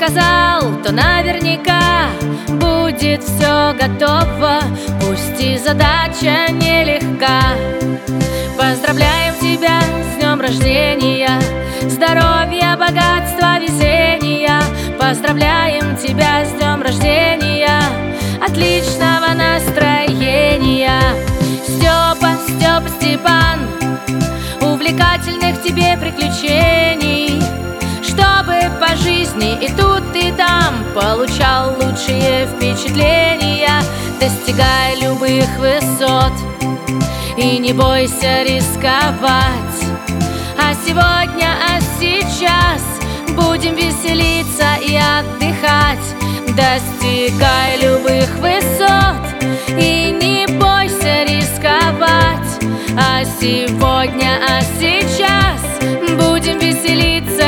сказал, то наверняка будет все готово, пусть и задача нелегка. Поздравляем тебя с днем рождения, здоровья, богатства, везения. Поздравляем тебя с днем рождения, отличного настроения. Степа, Степа, Степан, увлекательных тебе приключений, чтобы по жизни и тут, и там получал лучшие впечатления. Достигай любых высот и не бойся рисковать. А сегодня, а сейчас будем веселиться и отдыхать. Достигай любых высот и не бойся рисковать. А сегодня, а сейчас будем веселиться